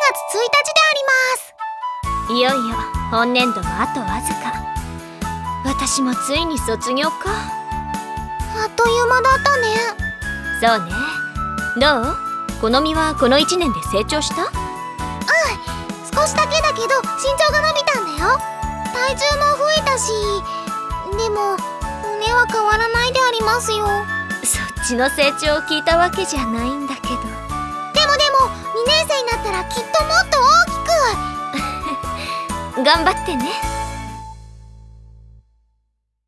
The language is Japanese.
1日であります。 いよいよ本年度もあとわずか。私もついに卒業か。 あっという間だったね。 そうね。どう？このみはこの1年で成長した？ 少しだけだけど身長が伸びたんだよ。体重も増えたし、でも胸は変わらないでありますよ。 そっちの成長を聞いたわけじゃないんだけど。 でも2年生になったらきっともっと大きく。 頑張ってね。